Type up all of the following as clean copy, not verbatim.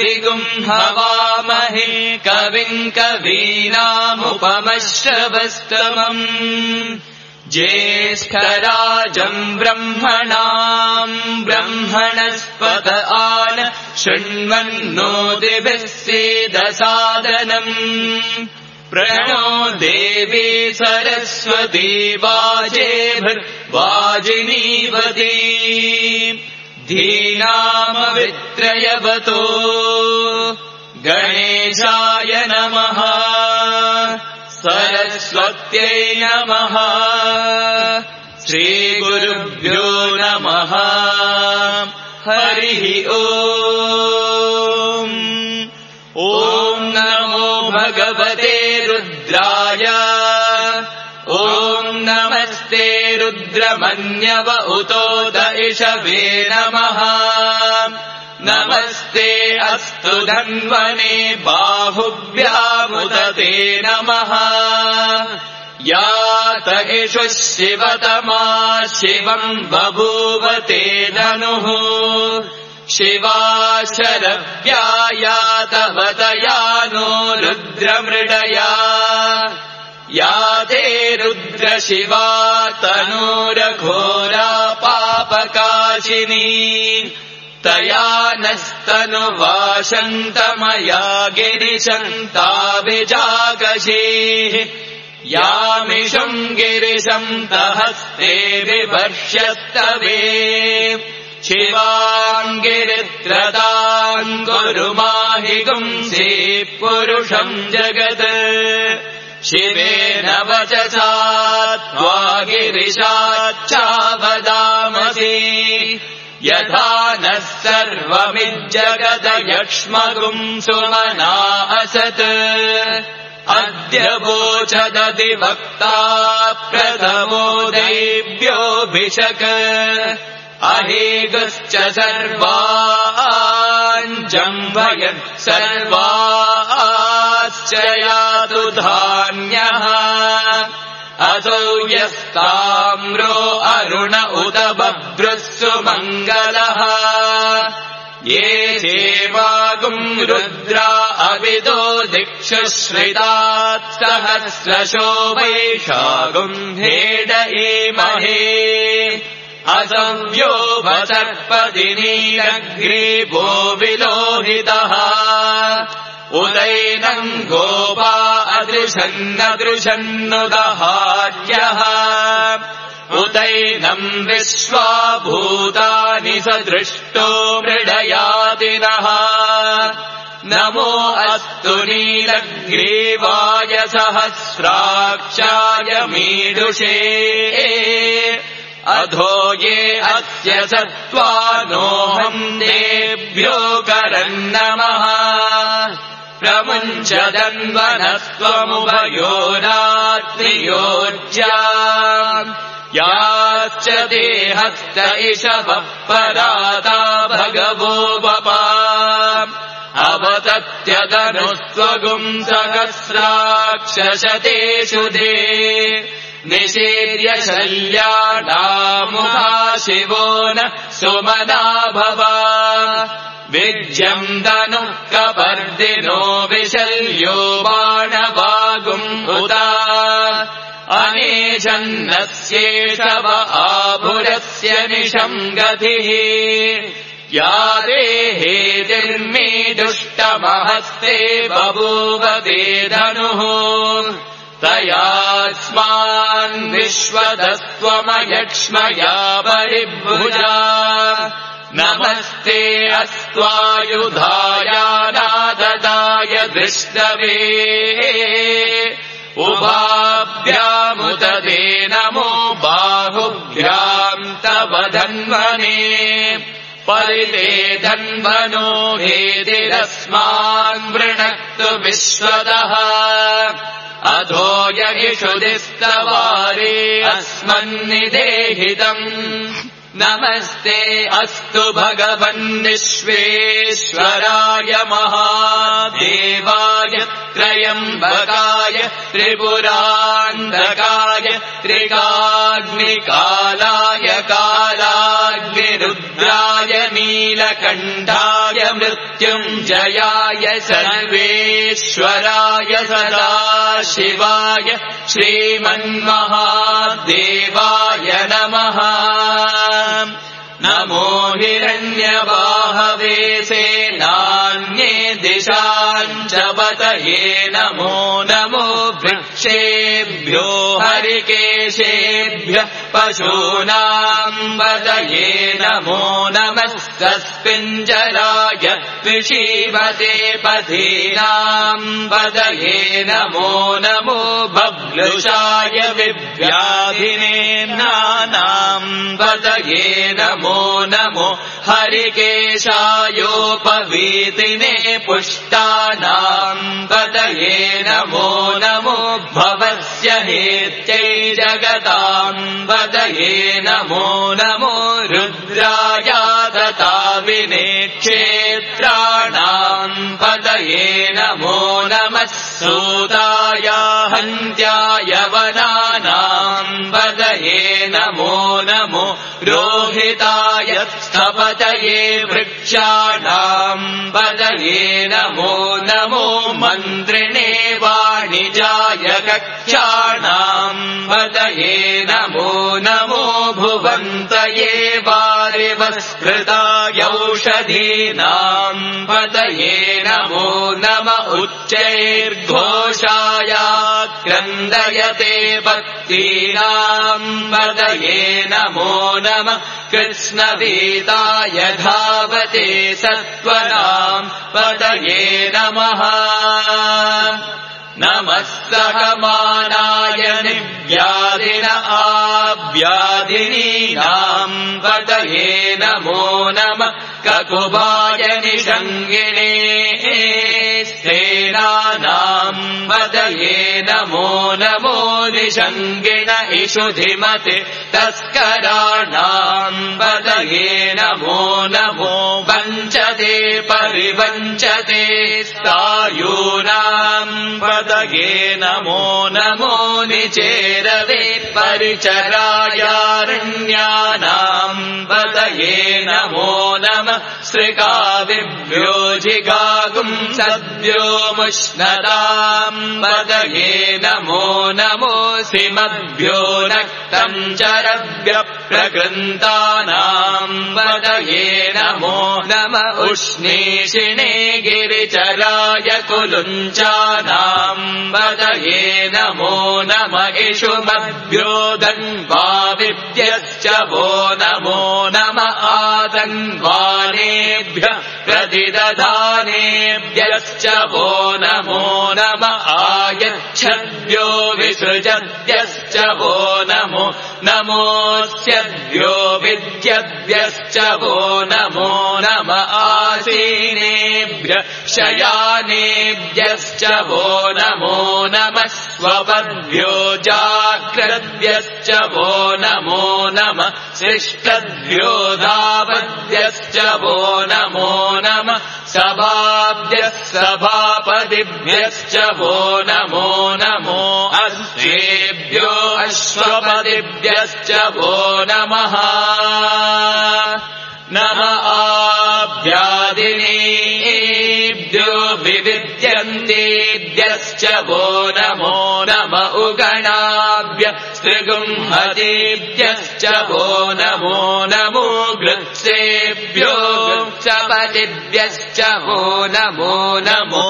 हवामहे कविम् कवीनामुपमश्रवस्तमम् ज्येष्ठराजम् ब्रह्मणाम् ब्रह्मणस्पत आन शृण्वन्नोतिभिः सीदसादनम् प्रणो देवी सरस्वती वाजेभिर्वाजिनीवती धीनामवित्रयवतो गणेशाय नमः सरस्वत्यै नमः श्रीगुरुभ्यो नमः हरिः ओम् ॐ नमो भगवते रुद्राय ॐ नमस्ते रुद्रमन्यव उतोत इषवे नमः नमस्ते अस्तु धन्वने बाहुभ्यामुदते नमः यात इषु शिवतमा शिवम् बभूवते धनुः शिवा शरव्या यातवतया नो रुद्रमृडया याते रुद्रशिवा तनूरघोरा पापकाशिनी तया नस्तनुवाशन्तमया गिरिशन्ताभिजागशीः यामिषम् गिरिशन्तहस्ते विवर्ष्यस्तवे शिवाम् गिरित्रदाम् गुरुमाहि गुंसि पुरुषम् जगत् शिवेन वचसा त्वा गिरिशाच्चावदामसि यथा नः सर्वमिज्जगदयक्ष्मगुम् सुमना असत् अद्य वोचदधिवक्ता प्रथमो देव्योऽभिषक् अहेगश्च सर्वाञ्जम्भयन् सर्वाश्च यातु धान्यः असौ यस्ताम्रो अरुण उत बभ्रुः सुमङ्गलः ये चेवागुम् रुद्रा अविदो दिक्षु श्रितात् सहस्रशो वैशागुम् हेडयेमहे असव्यो वसर्पदिनीरग्रीवो विलोहितः उदैनम् गोपा अदृशन्नदृशन्नुदहार्यः उदैनम् विश्वा भूतानि सदृष्टो मृडयादिनः नमो अस्तु नीलग्रीवाय सहस्राक्षाय मीडुषे अधो ये अस्य सत्त्वानोऽहम् देभ्यो करन्नमः प्रमुञ्चदन्वनस्त्वमुभयोरात्रियोज्या याश्च देहस्त इषवः पराता भगवो वपा अवतत्यदनुस्त्वगुम् सहस्राक्षशतेषु दे निषेर्य शल्यानामुखा शिवो न सुमना भवा विज्यम् तनुः कपर्दिनो विशल्यो बाणवागुम् उदा अनेशन्नस्येषव आभुरस्य निशम् गतिः या देहेतिर्मे दुष्टमहस्ते बभूव ते धनुः तयास्मान् विश्वदस्त्वमयक्ष्मया परिभुजा नमस्ते अस्त्वायुधायानाददाय दृष्टवे उभाभ्यामुदते नमो बाहुभ्याम् तव धन्वने परिते धन्वनो हेतिरस्मान् वृणक्तु विश्वदः अधो यगिषुदिस्तवारे अस्मन्निदेहितम् नमस्ते अस्तु भगवन्विश्वेश्वराय महादेवाय त्रयम्बकाय त्रिपुरान्धकाय त्रिकाग्निकालाय कालाग्निरुद्राय नीलकण्ठाय मृत्युञ्जयाय सर्वेश्वराय सदाशिवाय श्रीमन्महादेवाय नमः। नमो हिरण्यबाहवे सेनान्ये दिशाञ्च पतये नमो नमो वृक्षेभ्यो हरिकेशेभ्यः पशूनाम् पतये नमो नमः। तस्मिञ्जराय विषीवते पथीनाम् पतये नमो नमो। बभ्लुषाय विव्याधिने नानाम् पतये नमो नमो। हरिकेशायोपवीतिने पुष्टानाम् पतये नमो नमो। भवस्य हेत्यै जगताम् पतये नमो नमो। रुद्राय दताविने क्षेत्राणाम् पतये नमो नमः। सूताय हन्त्याय वनानाम् पतये नमो नमो। रोहिताय स्थपतये वृक्षाणाम् पतये नमो नमो। मन्त्रिणे वाणिजाय कक्षाणाम् पतये नमो नमो। भुवन्तये वारिवस्कृताय औषधीनाम् पतये नमो नम। उच्चैर्घोषाय क्रन्दयते भक्तीनाम् पतये नमो नमः। कृष्णवीताय धावते सत्त्वनाम् पतये नमः। नमः सहमानाय निव्याधिन आव्याधिनीनाम् पतये नमो नमः। ककुभाय निषङ्गिणे सेनानाम् पतये नमो नमो। निषङ्गिण इषुधिमते तस्कराणाम् पतये नमो नमो। वञ्चते परिवञ्चते स्थायूनाम् पतये नमो नमो। निचेरवे परिचरायारण्यानाम् पतये नमो नमः। श्रिकाविभ्यो जिगागुंसद्भ्यो मुष्णताम् पतये नमो नमो। सिमभ्यो नक्तम् चरभ्यः प्रकृन्तानाम् पतये नमो नमः। उष्णीषिणे गिरिचराय कुलुञ्चानाम् पतये नमो नमः। इषुमभ्यो धन्वाविभ्यश्च वो नमो नमः। आतन्वानेभ्यः प्रतिदधानेभ्यश्च वो नमो नमः। आयच्छद्भ्यो विसृजद्भ्यश्च वो नमो नमोऽस्यद्भ्यो विद्यद्भ्यश्च वो नमो नमः। आसीनेभ्यः शयानेभ्यश्च वो नमो नमः। स्वपद्भ्यो जाग्रद्भ्यश्च वो नमो नमः। शिष्टद्भ्यो धावद्भ्यश्च वो नमो नमः। सभाभ्यः सभापतिभ्यश्च वो नमो नमो। अश्वेभ्यो अश्वपतिभ्यश्च वो नमः। नम आभ्यादिनेभ्यो विविद्यन्तेभ्यश्च वो नमो नम। उगणाभ्य स्त्रिगुंहतेभ्यश्च वो नमो नमो। गृत्सेभ्यो गृत्सपतिभ्यश्च वो नमो नमो।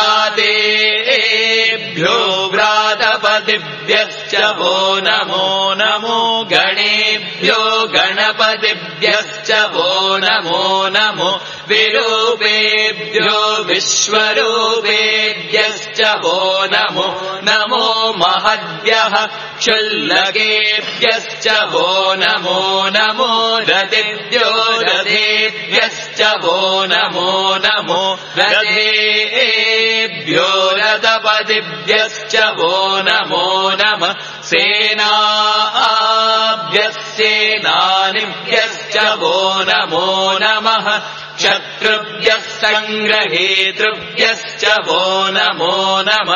व्रातेभ्यो व्रातपतिभ्यश्च वो नमो नमो। गणेभ्यो गणपतिभ्यश्च वो नमो नमो। विरूपेभ्यो विश्वरूपेभ्यश्च वो नमो नमो। महद्भ्यः क्षुल्लकेभ्यश्च वो नमो नमो। रथेभ्यो रथेभ्यश्च वो नमो नमो। रथेभ्यो रथपतिभ्यश्च वो नमो नमः। सेनाभ्यः सेनानिभ्यश्च वो नमो नमः। क्षत्रुभ्यः सङ्ग्रहेतृभ्यश्च वो नमो नमः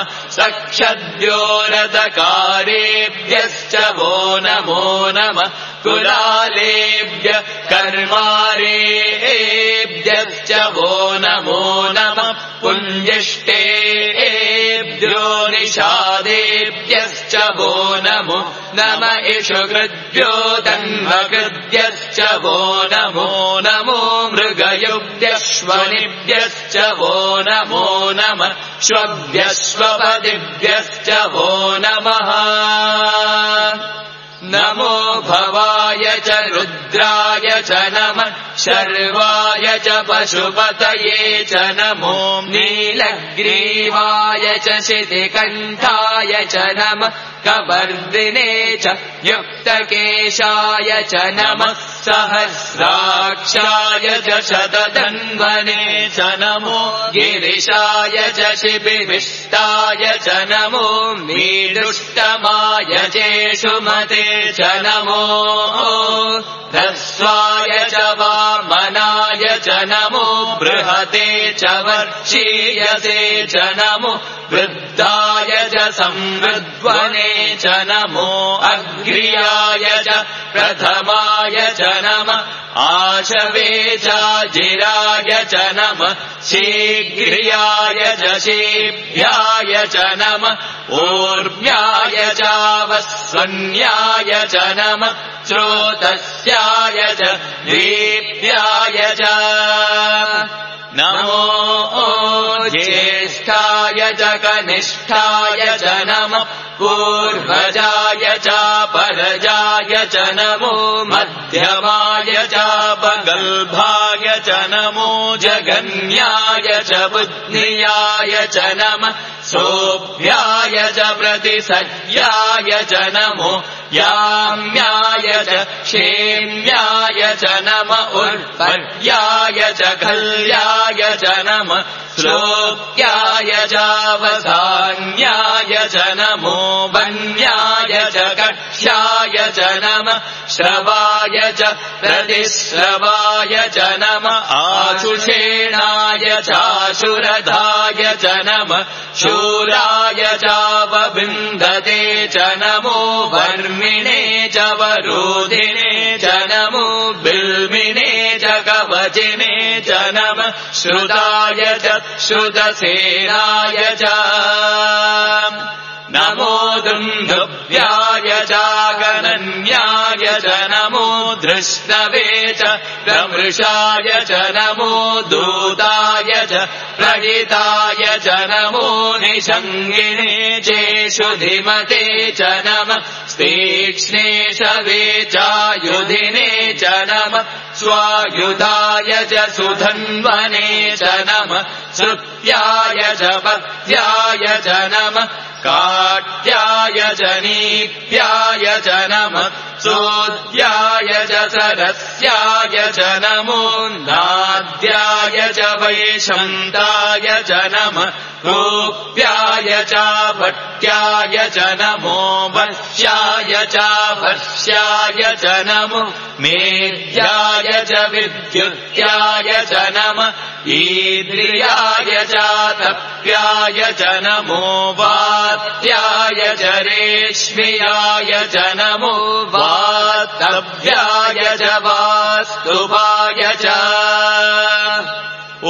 सक्षद्योरदकारेभ्यश्च वो नमो नमः कुलालेभ्य कर्मारेभ्यश्च वो नमो नमः पुञ्जिष्टेभ्यो निषादेभ्यश्च वो नमो नम इषु कृद्भ्यो तन्वकृद्भ्यश्च वो नमो नमो मृगयुभ्यश्वनिभ्यश्च वो नमो नमः श्वभ्यश्वपदिभ्यश्च वो नमः नमो भवाय च रुद्राय च नमः शर्वाय च पशुपतये च नमो नीलग्रीवाय च शितिकण्ठाय च नमः कवर्दिने च युक्तकेशाय च नमः सहस्राक्षाय च शतधन्वने च नमो गिरिशाय च शिबिविष्टाय च नमो मीडुष्टमाय चेषुमते च नमो ह्रस्वाय च वामनाय च नमो बृहते च वर्षीयसे च नमो वृद्धाय च संवृद्ध्वने च नमो अग्र्याय च प्रथमाय च नमः आशवे चाजिराय च नमः शीघ्र्याय च शीभ्याय च नमः ऊर्म्याय चावस्वन्याय च नमः श्रोतस्याय च दीप्याय च नमो ज्येष्ठाय च कनिष्ठाय च नमः पूर्वजाय च परजाय च नमो मध्यमाय च पगल्भाय च नमो जगन्याय च बुद्ध्याय च नमः सोभ्याय च प्रतिसर्याय च नमो याम्याय च क्षेम्याय च नमः उर्पर्याय च खल्याय च नमः श्लोक्याय चावसान्याय च नमो वन्याय च कक्ष्याय च नमः श्रवाय च प्रतिश्रवाय च नमः आशुषेणाय चाशुरधाय च नमः शूराय चावविन्दते च नमो वर्मिणे च वरोधिने च नमो बिल्मिने च कवचिने च नमः श्रुताय च श्रुतसेनाय च नमो दुन्दुभ्याय चागनन्याय च नमो धृष्णवे च प्रमृषाय च नमो दूताय च प्रहिताय च नमो निषङ्गिणे चेषु धिमते च नमः तीक्ष्णेशवे चायुधिने च नमः स्वायुधाय च सुधन्वने च नमः श्रुत्याय च पत्याय च नमः काट्याय च नीप्याय च नमः चोद्याय च सरस्याय च नमो नाद्याय च वैशन्ताय च नमः गोप्याय च भट्याय च नमो वश्याय च वर्ष्याय च नमो मेध्याय च विद्युत्याय च नमः ईद्रियाय च तप्याय च नमो वात्याय च रेश्म्याय च नमो वातव्याय च वास्तुवाय च ॐ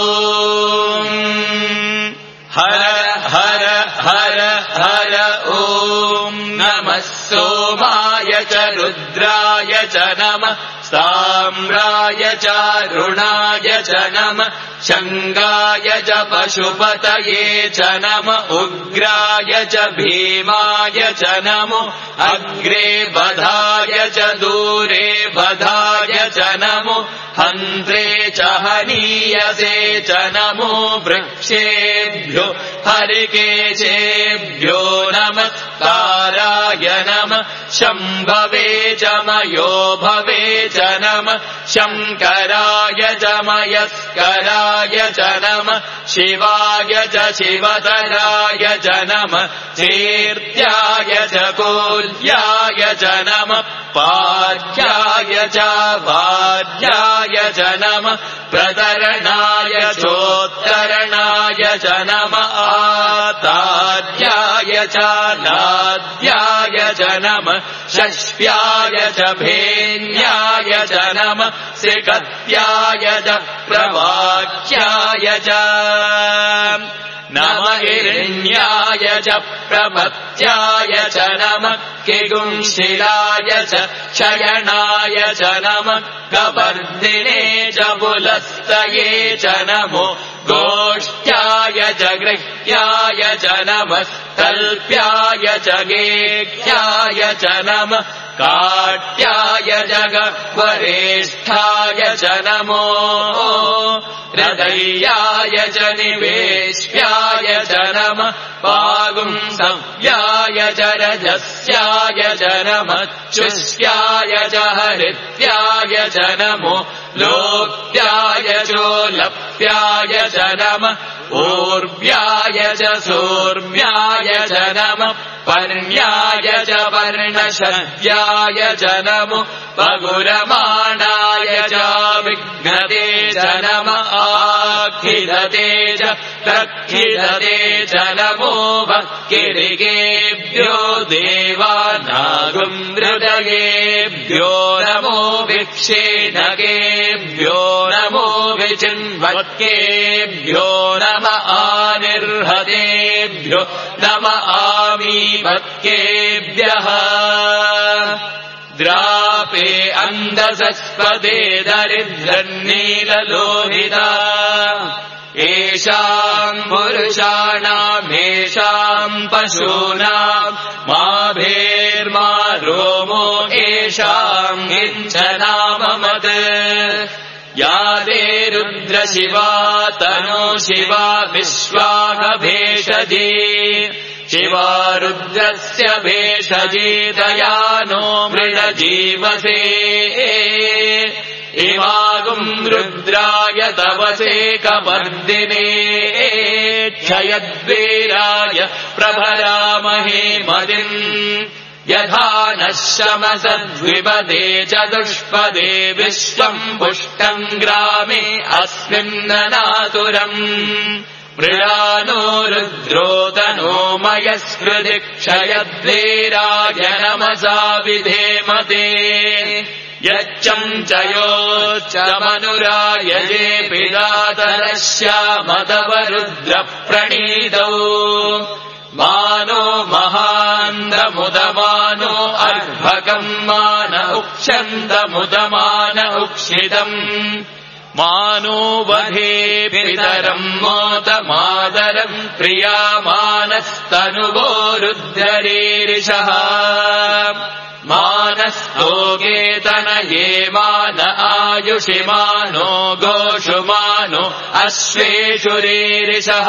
हर हर हर हर ॐ नमः सोमाय च रुद्राय च नमः साम्राय च रुणाय च नमः शङ्गाय च पशुपतये च नमः उग्राय च भीमाय च नमो अग्रे बधाय च दूरे बधाय च नमो हन्त्रे च हनीयसे च नमो वृक्षेभ्यो हरिकेशेभ्यो नमस्काराय नमः शम्भवे च मयो भवे च नमः शङ्कराय च मयस्कराय च नमः शिवाय च शिवतराय च नमः चेत्याय च कोल्याय च नमः पार्याय च वार्याय च नमः प्रतरणाय चोत्तरणाय च नमः आताद्याय च नाद्याय च नमः षष्ट्याय च भेन्याय च नमः सिकत्याय च प्रवाक्याय च नमः हिरण्याय च प्रमत्याय च नमः किगुंशिलाय च शयनाय च नमः कपर्दिने च पुलस्तये च नमो गोष्ठ्याय च गृह्याय च नमः तल्प्याय च गेह्याय च नमः काट्याय जगवरेष्ठाय च नमो हृदयाय च निवेश्याय च नमः पागुंसव्याय च रजस्याय च नमः चुष्याय च हरित्याय च नमो लोप्याय चोलप्याय च नमः ऊर्व्याय च सूर्व्याय च नमः पर्ण्याय च वर्णशव्याय च नमो पगुरमाणाय च विघ्नते च नमः आखिलते च प्रखिलते च नमो भक्तिरिकेभ्यो देवानागुमृदयेभ्यो नमो विक्षेणकेभ्यो नमो विचिन्वत्केभ्यो नमः आनिर्हतेभ्यो नमः आमीभक्केभ्यः द्रापे अन्धसस्पदे दरिद्रन्नीललोहिता येषाम् पुरुषाणामेषाम् पशूनाम् मा भेर्मा रोमो येषाम् किञ्चनाममत् या ते रुद्रशिवा तनो शिवा विश्वाह भेषजी शिवा रुद्रस्य भेषजी दया नो मृडजीवसे इमागुम् रुद्राय तवसे कपर्दिने क्षयद्वीराय प्रभरामहे मदिम् यथा नः शमसद्विपदे च दुष्पदे विश्वम् पुष्टम् ग्रामे अस्मिन्ननातुरम् मृडानो रुद्रोदनो मयस्कृति क्षयद्वीराय नमसा विधेमते यच्चम् च योच्चमनुरायजे पिदातरश्यामतवरुद्रप्रणीतौ मानो महान्दमुदमानो अर्भकम् मान उक्षन्तमुदमान उक्षितम् मानो वधे पितरम् मोदमादरम् प्रियामानस्तनुवो रुद्ररीरिषः मानस्तोगेतनये मान आयुषि मानो गोषु मानो अश्वेषु रीरिषः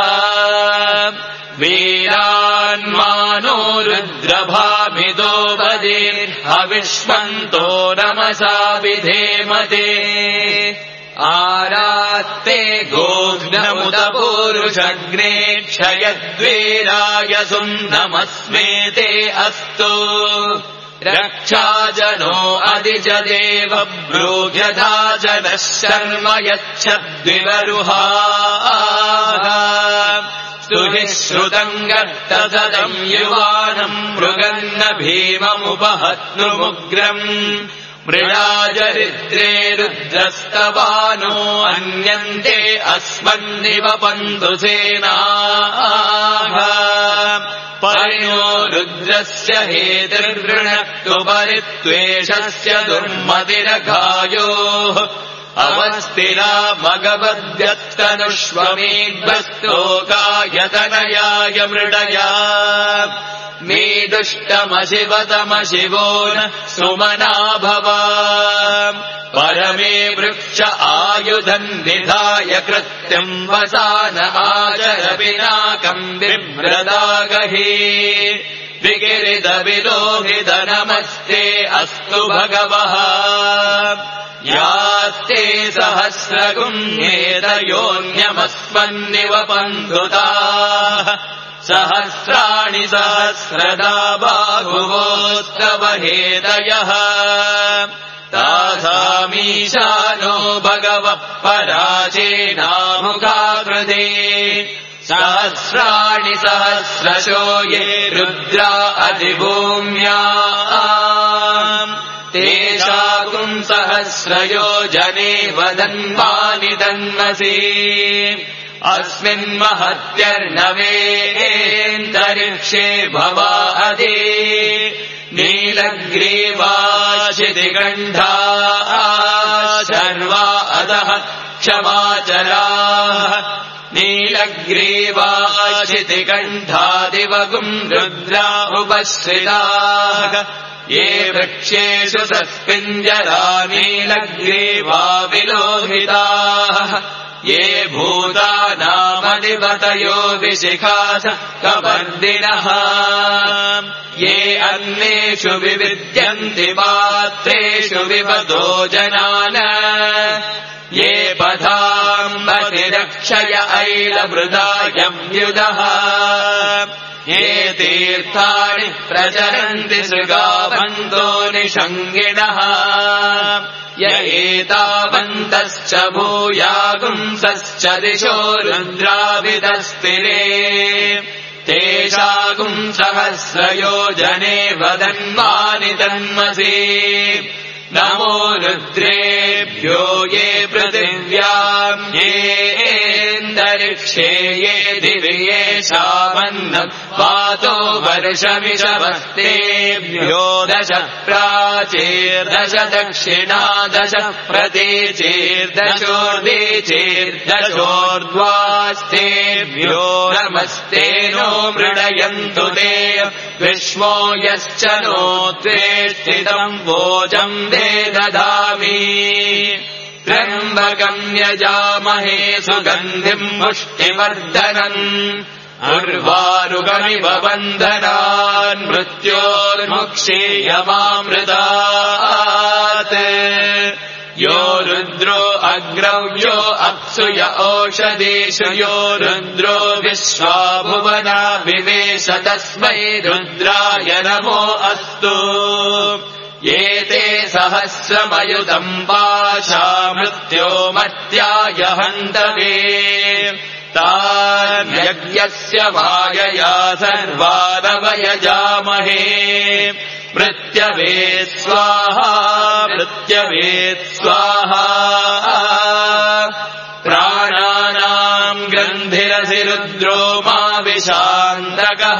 वीरान्मानो रुद्रभामिदो वदे हविष्मन्तो नमसा विधेमते आरात्ते गोघ्नमुदपूरुषग्ने क्षयद्वीराय सुन्दमस्मेते अस्तु रक्षाजनो अधिजदेव ब्रूह्यथा जनः शर्म यच्छद्विवरुहाः स्तुहिः श्रुतम् गर्तसदम् युवानम् मृगन्न भीममुपहत्नुमुग्रम् मृडाजरिद्रे रुद्रस्तवानो अन्यन्ते अस्मन्निव पन्दुसेनाः परिणो रुद्रस्य हेतिर्वृणक्तु परित्वेषस्य दुर्मतिरघायोः अवस्तिरा मगवद्यत्तनुष्वमीद्वस्तोकायतनयाय मृडया मीदुष्टमशिवतमशिवो न सुमना भव परमे वृक्ष आयुधम् निधाय कृत्यम् वसान आचर पिनाकम् बिभ्रदागहि विकिरितविलोहित नमस्ते अस्तु भगवः यास्ते सहस्रगुण्येतयोऽन्यमस्मन्निव पन्धुताः सहस्राणि सहस्रदा बाहुवोस्तव हेतयः तासाम् यामीशानो भगवः पराचेनामुखाकृते सहस्राणि सहस्रशो ये रुद्रा अधिभूम्या तेषाकुम् सहस्रयोजने वदन्मानि तन्मसि अस्मिन् महत्यर्णवेऽन्तरिक्षे भवा अधि नीलग्रीवाशितिकण्ठा सर्वा अधः क्षमाचराः नीलग्रीवाशितिकण्ठादिवगुम् रुद्रा उपश्रिताः ये वृक्षेषु सस्पिञ्जरा नीलग्रीवा विलोहिताः ये भूतानामधिपतयो विशिखास कवर्दिनः ये अन्नेषु विविद्यन्ति पात्रेषु विपदो जनान ये पथाम्बतिरक्षय ऐलमृदायम्युदः ये तीर्थानि प्रचरन्ति सृगावन्तो निषङ्गिणः य एतावन्तश्च भूयागुंसश्च दिशो रुद्राविदस्तिरे तेषागुम् सहस्रयोजने वदन्मानि तन्मसि नमो रुद्रेभ्यो ये पृथिव्याम् येऽन्तरिक्षे ये दिवि येषामन्नम् पातो वर्षमिषवस्तेभ्यो 10 प्राचीर्दश दक्षिणा 10 प्रतीचीर्दशोर्दीचीर्दशोर्ध्वास्तेभ्यो नमस्ते नो मृडयन्तु ते विश्वो यश्च नो त्वेष्टितम् वोचम् ददामि त्र्यम्बकम् यजामहे सुगन्धिम् पुष्टिवर्धनम् उर्वारुकमिव बन्धनान् मृत्योर्मुक्षीयमामृतात् यो रुद्रो अग्रौ यो अप्सु य ओषधीषु यो रुद्रो विश्वा भुवना विवेश तस्मै रुद्राय नमो अस्तु एते सहस्रमयुतम् पाशा मृत्यो मर्त्याय हन्तवे तान्यज्ञस्य मायया सर्वानवयजामहे मृत्यवे स्वाहा मृत्यवे स्वाहा प्राणानाम् ग्रन्थिरसि रुद्रो मा विशान्तकः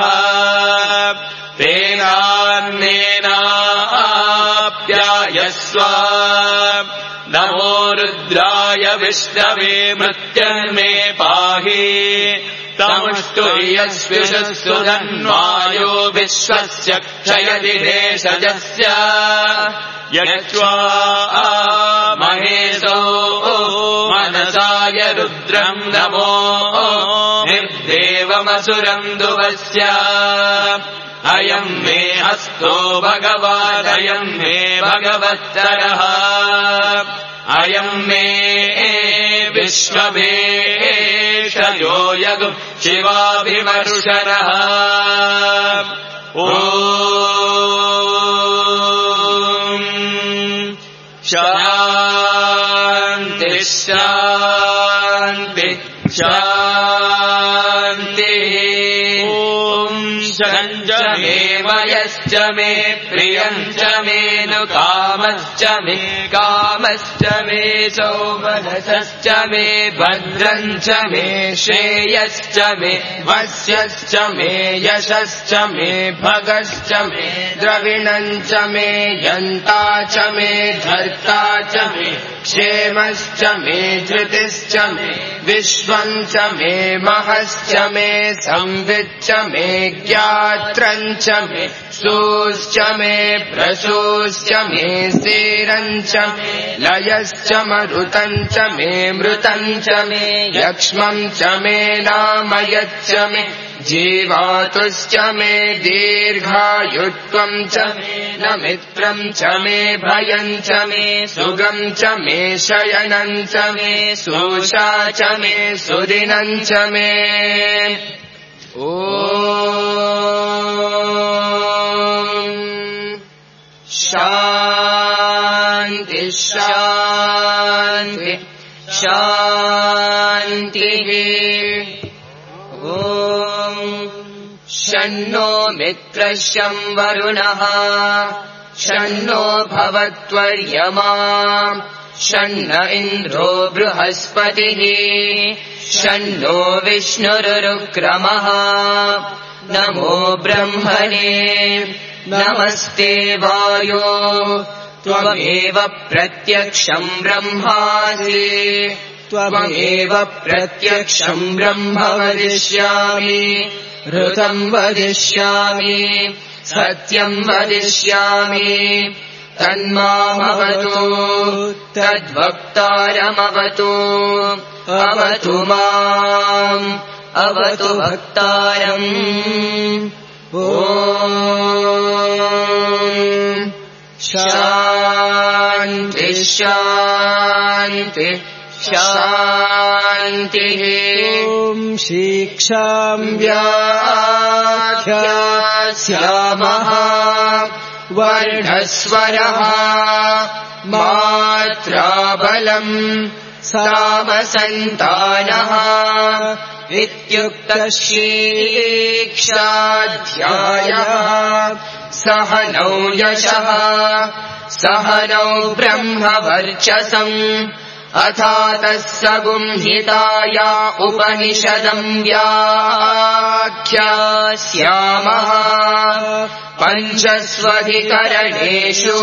तेनान्नेनाप्यायस्व नमो रुद्राय विष्णवे मृत्यन्मे पाहि तमुष्टुर्यस्विषस्तु धन्वायो विश्वस्य क्षयति देशजस्य यच्वा महेशो मनसाय रुद्रम् नमो निर्देवमसुरम् दुवस्य अयम् मे हस्तो भगवादयम् मे भगवत्तरः अयम् मे विश्वभेषयो यगु शिवाभिमर्षरः ॐ शान्ति शान्ति शान्तिः च मे मयश्च मे प्रियम् च मे नु कामश्च मे सौमनसश्च मे भद्रम् च मे श्रेयश्च मे वस्यश्च मे यशश्च मे भगश्च मे द्रविणम् च मे यन्ता च मे धर्ता च मे क्षेमश्च मे धृतिश्च मे विश्वम् च मे महश्च मे संविच्च मे ज्ञात्रम् च मे सूश्च मे प्रसूश्च मे स्थिरम् च मे लयश्च मरुतम् च मे मृतम् च मे यक्ष्मम् च मे नामयच्च मे जीवातुश्च मे दीर्घायुत्वम् च मे न मित्रम् च मे भयम् च मे सुगम् च मे शयनम् च मे सोषा च मे सुदिनम् च मे ॐ शान्ति शान्तिः शान्तिः ॐ शन्नो मित्रः शं वरुणः शन्नो भवत्वर्यमा शन्न इन्द्रो बृहस्पतिः शन्नो विष्णुरुक्रमः नमो ब्रह्मणे नमस्ते वायो त्वमेव प्रत्यक्षम् ब्रह्मासि त्वमेव प्रत्यक्षम् ब्रह्म वदिष्यामि ऋतम् वदिष्यामि सत्यम् वदिष्यामि तन्मामवतु तद्वक्तारमवतु अवतु माम् अवतु वक्तारम् ॐ शान्तिः शान्तिः शान्तिः ॐ शिक्षाम् व्याख्यास्यामः वर्णस्वरः मात्राबलम् सामसन्तानः इत्युक्तः शिक्षाध्यायः सहनौ यशः सहनौ ब्रह्मवर्चसम् अथातः सगुंहिताया उपनिषदम् व्याख्यास्यामः पञ्चस्वधिकरणेषु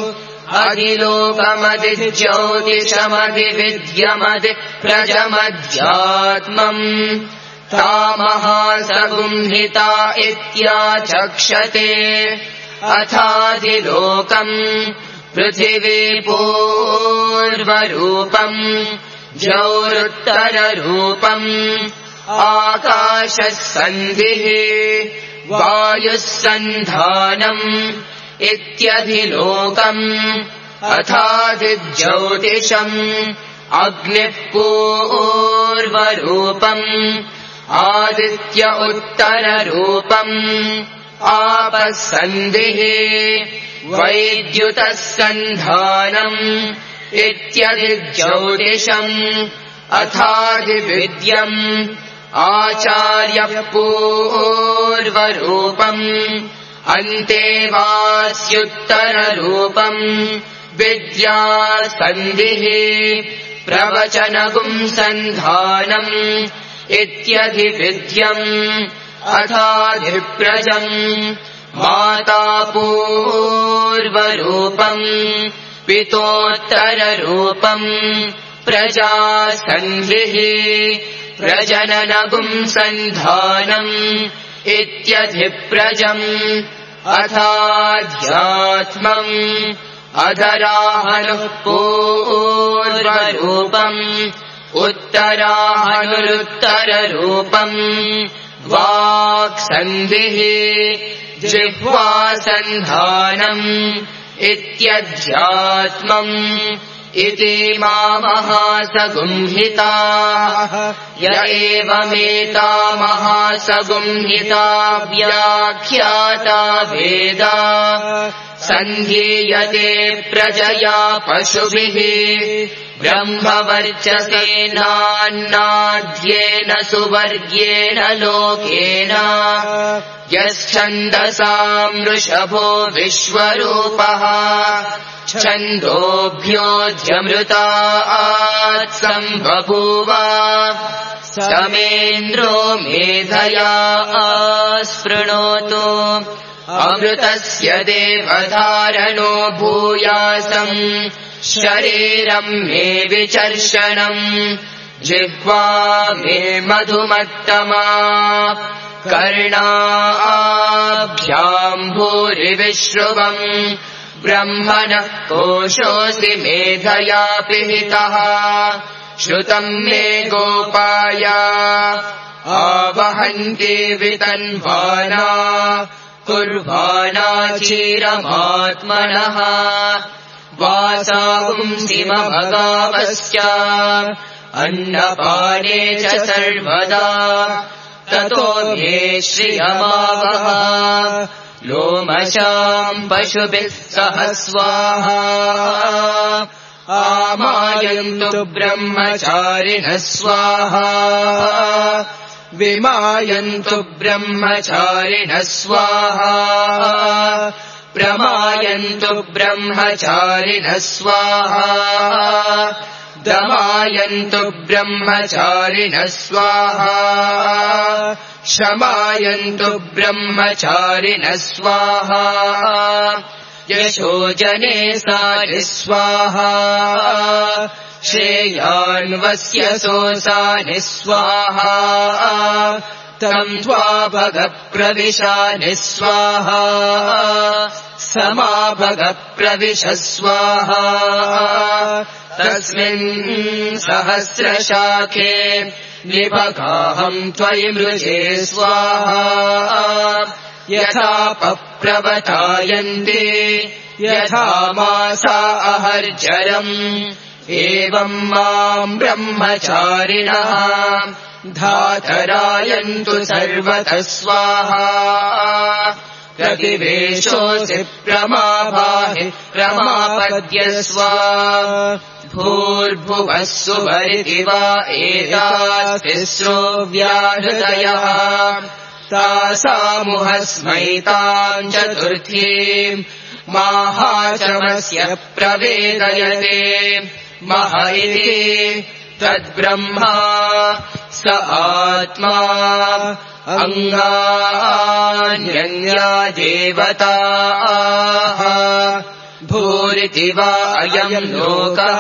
अधिलोकमधिज्योतिषमधिविद्यमधिप्रजमध्यात्मम् तामहासगुंहिता इत्याचक्षते अथाधिलोकम् पृथिवी पूर्वरूपम् जौरुत्तररूपम् आकाशः सन्धिः वायुः सन्धानम् इत्यधिलोकम् अथाधिज्योतिषम् अग्निः पूर्वरूपम् आदित्य उत्तररूपम् आपः सन्धिः वैद्युतः सन्धानम् इत्यधिज्योतिषम् अथाधिविद्यम् आचार्यः पूर्वरूपम् अन्तेवास्युत्तररूपम् विद्या सन्धिः प्रवचनगुम् सन्धानम् इत्यधिविद्यम् अथाधिप्रजम् माता पूर्वरूपम् पितोत्तररूपम् प्रजा सन्धिः प्रजननगुम् सन्धानम् इत्यधिप्रजम् अथाध्यात्मम् अधराहनुः पूर्वरूपम् उत्तराहनुरुत्तररूपम् वाक्सन्धिः जिह्वासन्धानम् इत्यध्यात्मम् इति महासगुंहिताः य एवमेता महासगुंहिता व्याख्याता वेदा सन्धीयते प्रजया पशुभिः ब्रह्मवर्चसेनान्नाद्येन सुवर्ग्येण लोकेन यश्छन्दसाम् वृषभो विश्वरूपः छन्दोभ्योऽध्यमृतात् सम्बभूव समेन्द्रो मेधया आस्पृणोतु अमृतस्य देवधारणो भूयासम् शरीरम् मे विचर्षणम् जिह्वा मे मधुमत्तमा कर्णाभ्याम् भूरिविश्रुवम् ब्रह्मणः कोशोऽसि मेधया पिहितः श्रुतम् मे गोपाया आवहन्ति वितन्वाना कुर्वाणा चीरमात्मनः वासांसिमभगावस्य अन्नपाने च सर्वदा ततो मे श्रियमावह लोमशाम् पशुभिः सह स्वाहा आमायन्तु ब्रह्मचारिणः स्वाहा विमायन्तु ब्रह्मचारिणः स्वाहा प्रमायन्तु ब्रह्मचारिणः स्वाहा दमायन्तु ब्रह्मचारिणः स्वाहा शमायन्तु ब्रह्मचारिणः स्वाहा यशोजने सानि स्वाहा श्रेयान्वस्य सोऽसानि स्वाहा तम् त्वा भगप्रविशानि स्वाहा समाभगप्रविश स्वाहा तस्मिन् सहस्रशाखे निभगाहम् त्वयि मृजे स्वाहा यथा पप्रवतायन्ते यथा मासा अहर्जरम् एवम् माम् ब्रह्मचारिणः धातरायन्तु सर्वतः स्वाहा प्रतिवेशोऽसि प्रमाभाहि प्रमापद्यस्व भूर्भुवः सुवरिति वा एतास्तिस्रो व्याहृतयः तासामुहस्मैताम् चतुर्थीम् माहाचमस्य प्रवेदयते मह इति तद्ब्रह्मा स आत्मा अङ्गान्यन्या देवताः भूरिति वा अयम् लोकः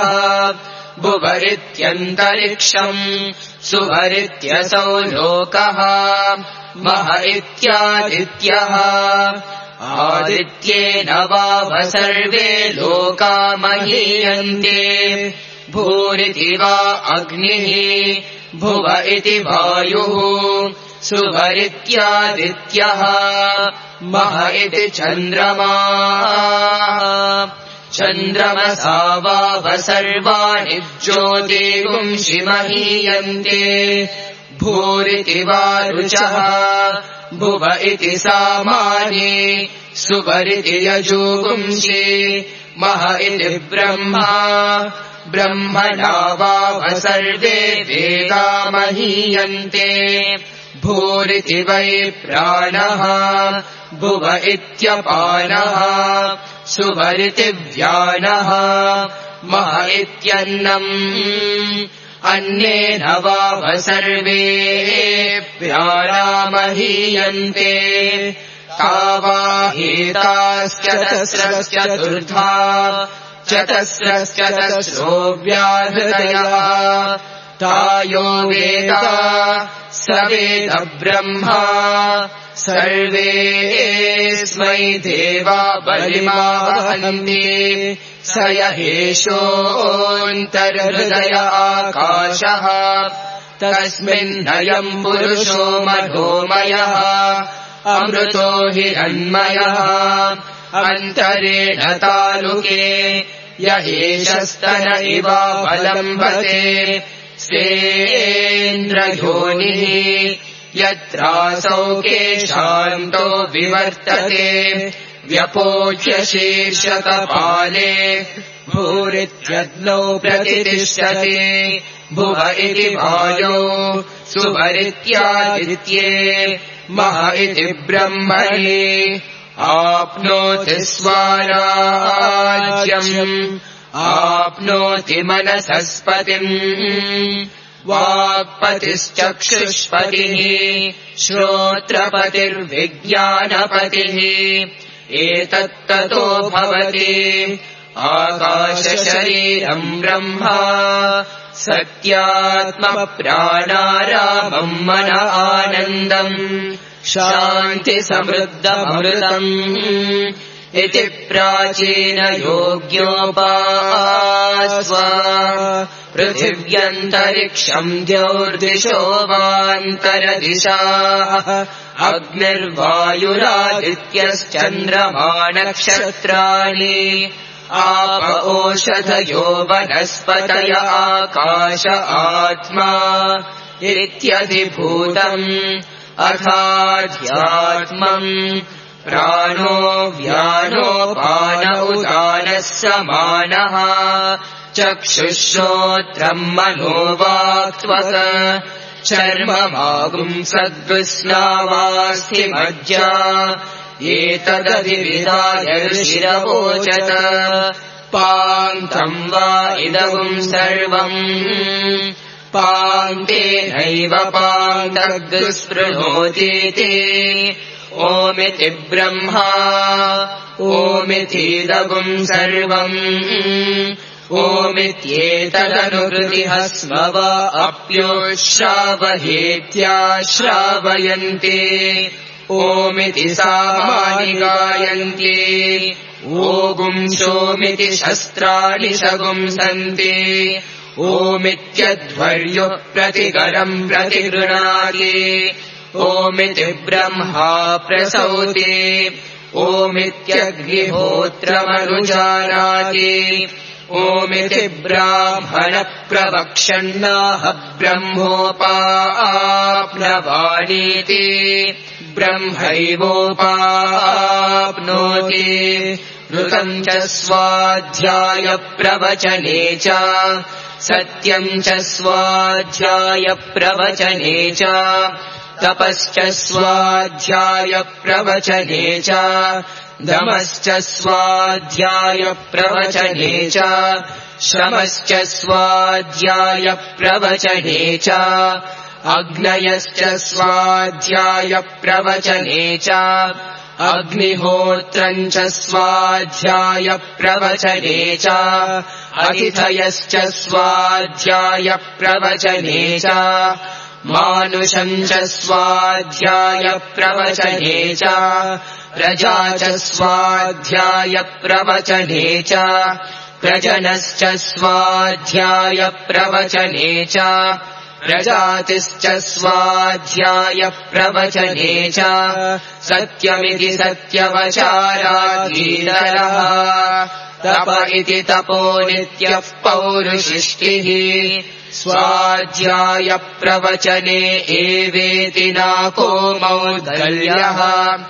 भुवरित्यन्तरिक्षम् सुवरित्यसौ लोकः मह इत्यादित्यः आदित्येन वाव सर्वे लोका महीयन्ते भूरिति वा अग्निः भुव इति वायुः सुवरित्यादित्यः मह इति चन्द्रमा चन्द्रमसा वाव सर्वाणि ज्योतिगुंषि महीयन्ते भूरिति वा रुचः भुव इति सामानि सुवरिति यजुगुंषि मह इति ब्रह्मा ब्रह्मणा वाव सर्वे वेदा महीयन्ते भूरिति वै प्राणः भुव इत्यपानः सुवरिति व्यानः मह इत्यन्नम् अन्येन वाव सर्वे प्राणा महीयन्ते तावाहेताश्चतस्रश्चतुर्धा चतस्रश्चतस्रो व्याहृतयः तायो वेदा स वेद ब्रह्मा सर्वेऽस्मै देवा बलिमावहन्ति स यहेशोऽन्तर्हृदय आकाशः तस्मिन्नयम् पुरुषो मनोमयः अमृतो हिरण्मयः अन्तरेण तालुके यहेशस्तन इवावलम्बते सेन्द्रयोनिः यत्रासौ केशान्तो विवर्तते व्यपोच्य शीर्षकपाले भूरित्यग्नौ प्रतिष्ठते भुव इति वायो सुवरित्यादित्ये मह इति ब्रह्मणि आप्नोति स्वाराज्यम् आप्नोति मनसस्पतिम् वाक्पतिश्चक्षुष्पतिः श्रोत्रपतिर्विज्ञानपतिः एतत्ततो भवति आकाशशरीरम् ब्रह्मा सत्यात्मप्राणारामम् मन आनन्दम् शान्तिसमृद्धमृतम् इति प्राचीनयोग्योपास्व पृथिव्यन्तरिक्षम् द्यौर्दिशो वान्तरदिशाः अग्निर्वायुरादित्यश्चन्द्रमा नक्षत्राणि आप ओषधयो वनस्पतय आकाश आत्मा इत्यधिभूतम् अथाध्यात्मम् प्राणो व्यानोपान उदानः समानः चक्षुश्रोत्रम् मनोवाक्त्वक चर्ममागुंसद्विस्नावास्थिमज्जा एतदधिविधाय ऋषिरवोचत पान्तम् वा इदगुम् सर्वम् पान्तेनैव पान्तग्स्पृणोतीति ओमिति ब्रह्मा ओमितीदगुम् सर्वम् ओमित्येतदनुहृतिः स्म वा अप्योश्रावहेत्याश्रावयन्ति ओमिति सामानि गायन्ति ओगुंशोमिति शस्त्राणि शगुंसन्ति ओमित्यध्वर्युः प्रतिकरम् प्रतिगृह्णाति ओमिति ब्रह्मा प्रसौति ओमित्यग्निहोत्रमनुजानाति ओमिति ब्राह्मणः प्रवक्षन्नाह ब्रह्मोपाप्नवानीति ब्रह्मैवोपाप्नोति ऋतम् च स्वाध्यायप्रवचने च सत्यम् च स्वाध्यायप्रवचने च तपश्च स्वाध्यायप्रवचने च दमश्च स्वाध्यायप्रवचने च श्रमश्च स्वाध्यायप्रवचने च अग्नयश्च स्वाध्यायप्रवचने च अग्निहोत्रम् च स्वाध्यायप्रवचने च अतिथयश्च स्वाध्यायप्रवचने च मानुषम् च स्वाध्यायप्रवचने च प्रजा च स्वाध्यायप्रवचने च प्रजनश्च स्वाध्यायप्रवचने च प्रजातिश्च स्वाध्यायप्रवचने च सत्यमिति सत्यवचाराधीरः तप इति तपो नित्यः पौरुषिष्टिः स्वाध्यायप्रवचने एवेति नाको मौद्गल्यः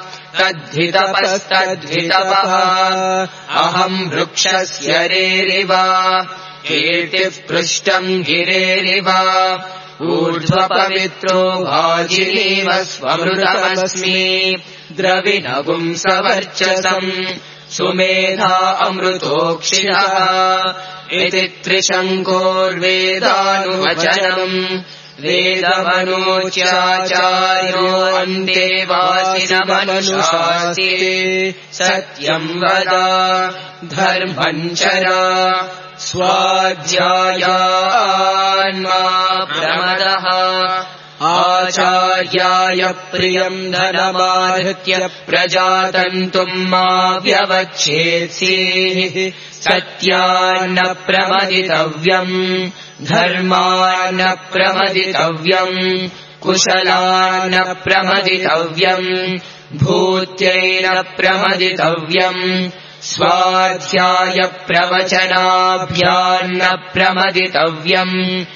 तद्धितपस्तद्धितपः अहम् वृक्षस्य रेरिव कीर्तिः पृष्ठम् गिरेरिव ऊर्ध्वपवित्रो भाजिनीव स्वमृतमस्मि द्रविणगुम् सवर्चसम् सुमेधा अमृतोक्षिणः इति त्रिशङ्कोर्वेदानुवचनम् वेदमनोच्याचार्यो अन्तेवासिनमनुशास्ति सत्यम् वद धर्मम् चर स्वाध्यायान्मा प्रमदः आचार्याय प्रियम् धनमाहृत्य प्रजातन्तुम् मा व्यवच्छेत्सीः सत्यान्न प्रमदितव्यम् धर्मान्न प्रमदितव्यम् कुशलान्न प्रमदितव्यम् भूत्यैन प्रमदितव्यम् स्वाध्यायप्रवचनाभ्यान्न प्रमदितव्यम्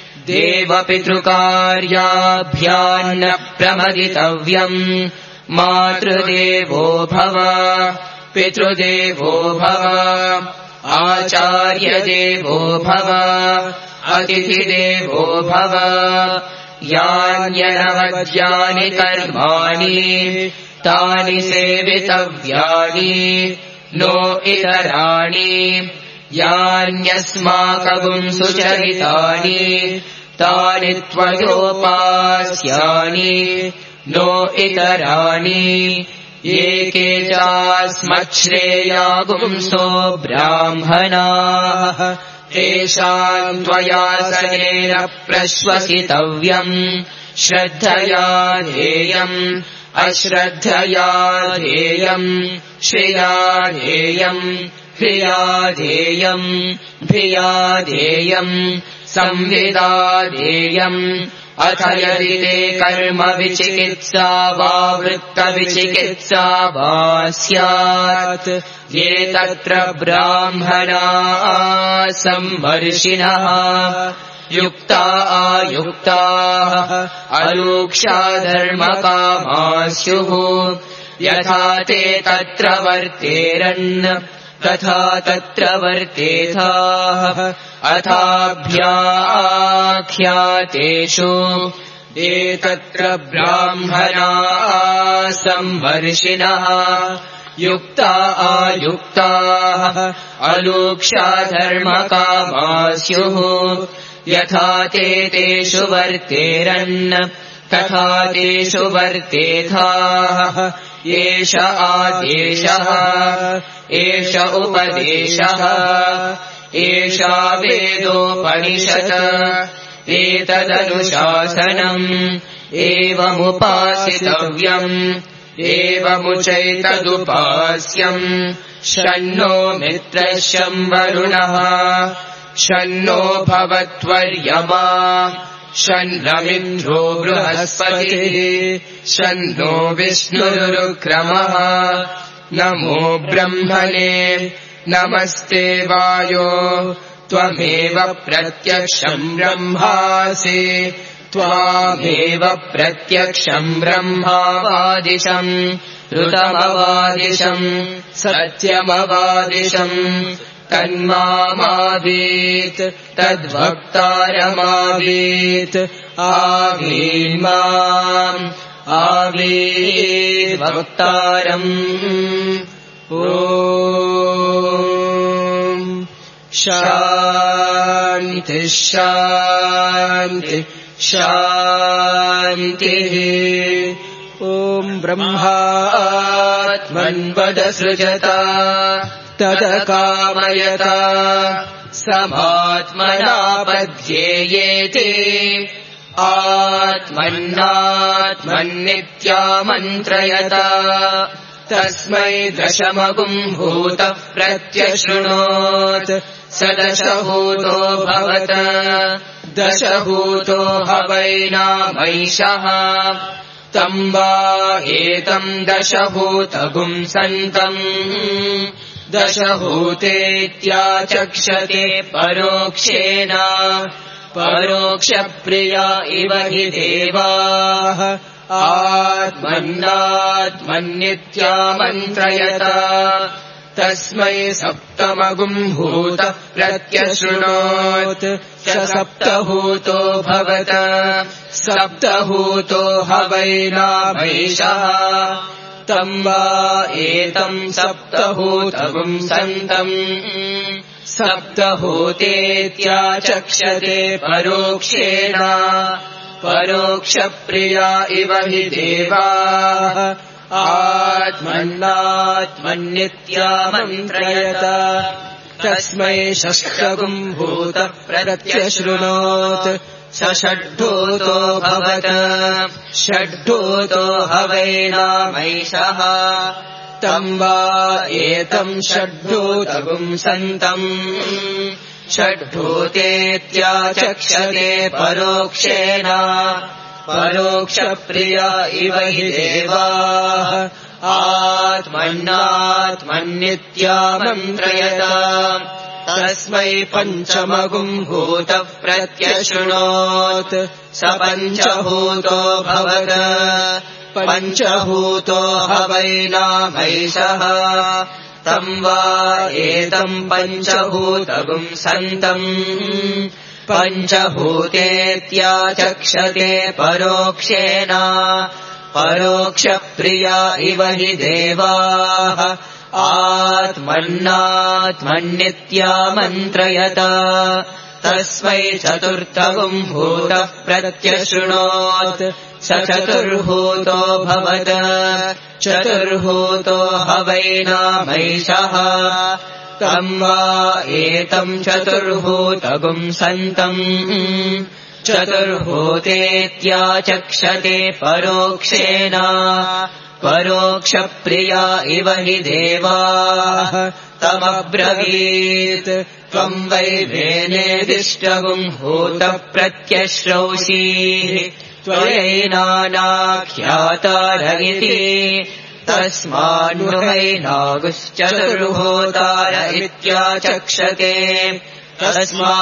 देवपितृकार्याभ्यान्न प्रमदितव्यम् मातृदेवो भव पितृदेवो भव आचार्यदेवो भव अतिथिदेवो भव यान्यनवद्यानि कर्माणि तानि सेवितव्यानि नो इतराणि यान्यस्माकगुम् सुचरितानि तानि त्वयोपास्यानि नो इतराणि एके चास्मच्छ्रेयागुंसो ब्राह्मणाः तेषाम् त्वयासनेन प्रश्वसितव्यम् श्रद्धया ध्येयम् अश्रद्धया ध्येयम् श्रिया ध्येयम् ह्रिया ध्येयम् भिया ध्येयम् संविदा ध्येयम् अथ यदि ते कर्म विचिकित्सा वा वृत्तविचिकित्सा वा स्यात् ये तत्र ब्राह्मणाः सम्मर्षिणः युक्ता आयुक्ताः अलूक्षा धर्मकामा स्युः यथा ते तत्र वर्तेरन् तथा तत्र वर्तेथाः अथाभ्याख्यातेषु ये तत्र ब्राह्मणाः संवर्षिणः युक्ता आयुक्ताः अलूक्षा धर्मकामाः स्युः यथा ते तेषु वर्तेरन् तथा तेषु वर्तेथाः एष आदेशः एष उपदेशः एषा वेदोपनिषत् एतदनुशासनम् एवमुपासितव्यम् एवमुचैतदुपास्यम् शन्नो मित्रः शं वरुणः शन्नो भवत्वर्यमा शन्नमिन्द्रो बृहस्पतिः शन्नो विष्णुरुक्रमः नमो ब्रह्मणे नमस्ते वायो त्वमेव प्रत्यक्षम् ब्रह्मासि त्वामेव प्रत्यक्षम् ब्रह्मावादिशम् ऋतमवादिशम् सत्यमवादिशम् तन्मामावीत् तद्वक्तारमावीत् आवीन्माम् आवीत् वक्तारम् ॐ शान्ति शान्ति शान्तिः ॐ ब्रह्मात्मन्वदसृजता तदकामयता समात्मना पद्येयेति आत्मन्नात्मन्नित्यामन्त्रयता तस्मै दशमगुम् भूतः प्रत्यशृणोत् स दशभूतो भवत दशभूतो हवैनामैषः तम् वा एतम् दशभूतगुम् सन्तम् दशभूतेत्याचक्षते परोक्षेण परोक्षप्रिया इव हि देवाः आत्मन्नात्मन्नित्यामन्त्रयता तस्मै सप्तमगुम् भूतः प्रत्यशृणोत् स सप्तभूतो भवत सप्तभूतो हवैनामैषः तम् वा एतम् सप्तभूतगुम् सन्तम् सप्तभूतेत्याचक्षते परोक्षेण परोक्षप्रिया इव हि देवाः आत्मन्नात्मन्नित्यामन्त्रयता तस्मै षष्ठगुम् भूतः प्रत्यशृणोत् स षड्भूतो भवत षड्भूतो हवैनामैषः तम् वा एतम् षड्भूतगुम् सन्तम् षड्भूतेत्याचक्षते परोक्षेण परोक्षप्रिया इव हि देवाः आत्मन्नात्मन्नित्यामन्त्रयता तस्मै पञ्चमगुम् भूतः प्रत्यशृणोत् स पञ्चभूतो भवत पञ्चभूतो हवैनामैषः तम् वा एतम् पञ्चभूतगुम् सन्तम् पञ्चभूतेत्याचक्षते परोक्षेण परोक्षप्रिया इव हि देवाः आत्मन्नात्मन्नित्यामन्त्रयता तस्मै चतुर्थगुम् भूतः प्रत्यशृणोत् स चतुर्भूतो भवत चतुर्भूतो हवैनामैषः तम् वा एतम् चतुर्भूतगुम् सन्तम् चतुर्भूतेत्याचक्षते परोक्षेण परोक्षप्रिया इव हि देवाः तमब्रवीत् त्वम् वै वेनेदिष्टगुम् भूतः प्रत्यश्रौषि त्वयैनानाख्यातार इति तस्मान्वैनागुश्चतुर्भूतार इत्याचक्षते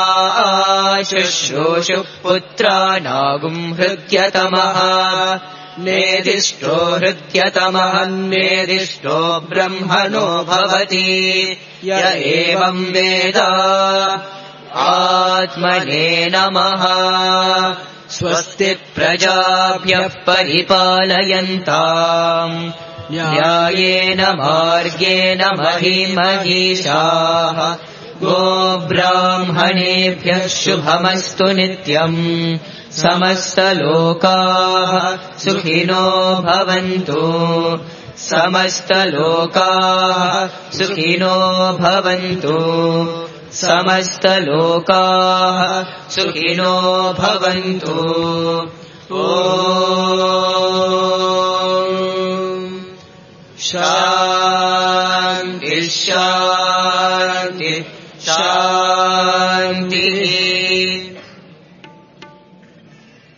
तस्माशुश्रूषुः पुत्रानागुम् हृद्यतमः नेदिष्टो हृत्यतमहन्नेदिष्टो ब्रह्मणो भवति य एवम् वेद आत्मने नमः स्वस्ति प्रजाभ्यः परिपालयन्ताम् न्यायेन मार्गेण महीमहीषाः गोब्राह्मणेभ्यः शुभमस्तु नित्यम् समस्तलोकाः सुखिनो भवन्तु समस्तलोकाः सुखिनो भवन्तु समस्तलोकाः सुखिनो भवन्तु ॐ शान्ति शान्ति शान्तिः